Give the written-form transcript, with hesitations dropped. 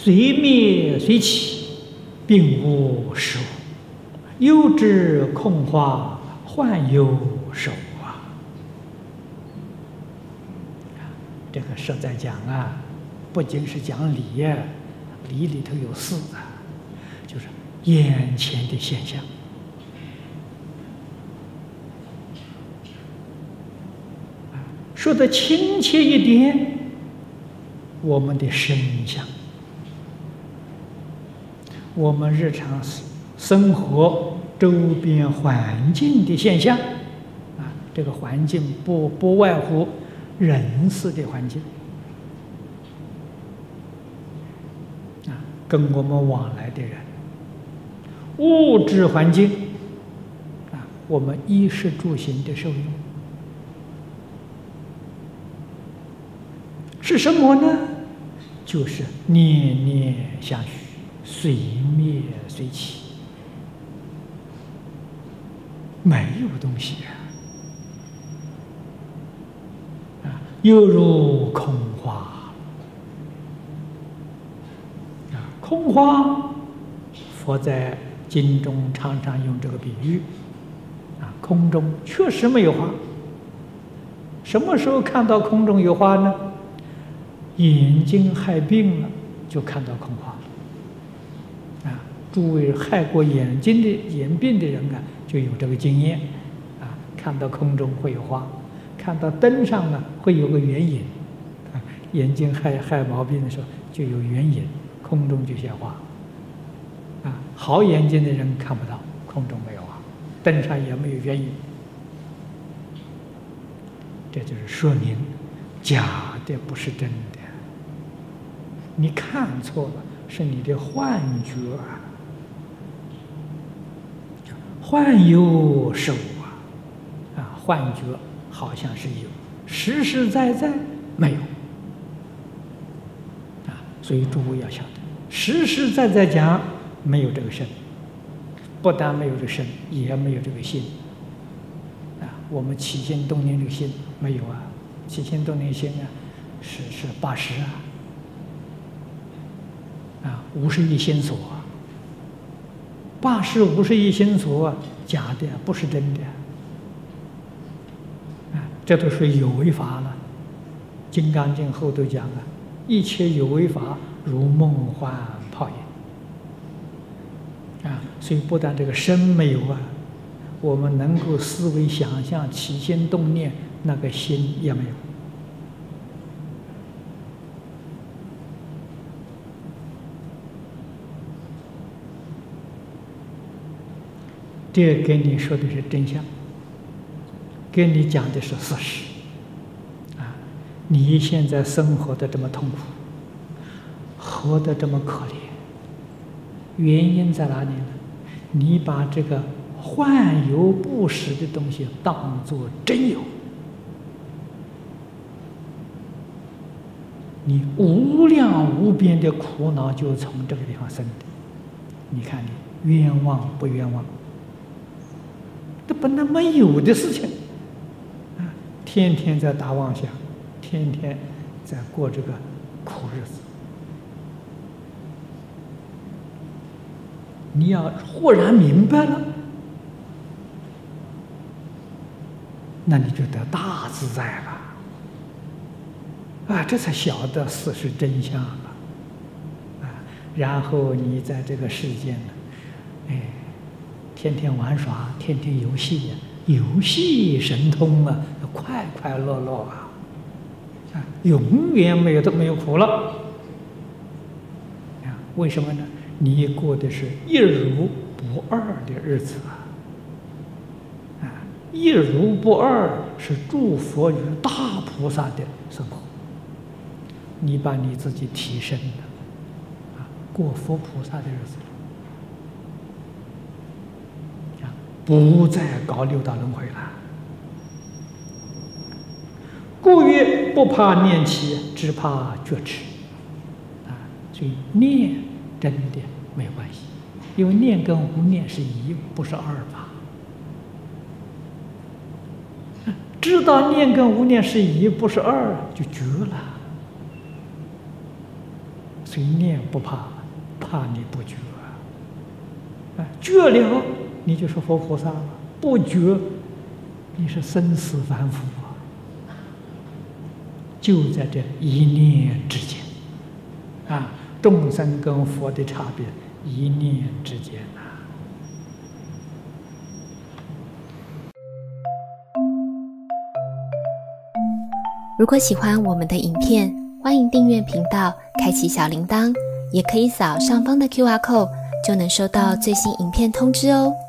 随灭随起，并无实物。又知空花，幻有实物啊！这个实在讲啊，不仅是讲理呀，理里头有事啊，就是眼前的现象。说得亲切一点，我们的身相，我们日常生活周边环境的现象啊，这个环境不外乎人事的环境啊，跟我们往来的人，物质环境啊，我们衣食住行的受用。是什么呢？就是念念相续，随灭随起，没有东西啊，犹如空花啊，空花，佛在经中常常用这个比喻啊，空中确实没有花。什么时候看到空中有花呢？眼睛害病了，就看到空花了。啊，诸位害过眼病的人啊，就有这个经验。啊，看到空中会有花，看到灯上呢会有个圆影。啊，眼睛害毛病的时候就有圆影，空中就现花。啊，好眼睛的人看不到，空中没有花，灯上也没有圆影。这就是说明假的不是真的。你看错了，是你的幻觉啊！幻有实无啊！啊，幻觉好像是有，实实在在没有啊！所以诸位要晓得，实实在在讲没有这个身，不但没有这个身，也没有这个心啊！我们起心动念这个心没有啊！起心动念心啊，是80啊！啊，51心所，80、51心所啊，假的，不是真的。啊，这都是有为法了。《金刚经》后头讲啊，一切有为法如梦幻泡影。啊，所以不但这个身没有啊，我们能够思维想象、起心动念，那个心也没有。这跟你说的是真相，跟你讲的是事实啊！你现在生活的这么痛苦，活得这么可怜，原因在哪里呢？你把这个幻有不实的东西当作真有，你无量无边的苦恼就从这个地方生的。你看你冤枉不冤枉？这本来没有的事情，啊，天天在打妄想，天天在过这个苦日子。你要忽然明白了，那你就得大自在了，啊，这才晓得事实真相了，啊，然后你在这个世间呢，哎。天天玩耍，天天游戏呀，游戏神通啊，快快乐乐啊，啊，永远没有苦了，啊，为什么呢？你过的是一如不二的日子啊，啊，一如不二是诸佛与大菩萨的生活，你把你自己提升了，啊，过佛菩萨的日子。不再搞六道轮回了，故曰不怕念起，只怕觉迟。啊，所以念真的没有关系，因为念跟无念是一，不是二吧？知道念跟无念是一，不是二，就绝了。 所以念不怕，怕你不觉觉了你就是佛菩萨了，不觉你是生死凡夫就在这一念之间众生跟佛的差别一念之间如果喜欢我们的影片，欢迎订阅频道，开启小铃铛，也可以扫上方的 QR code，就能收到最新影片通知哦。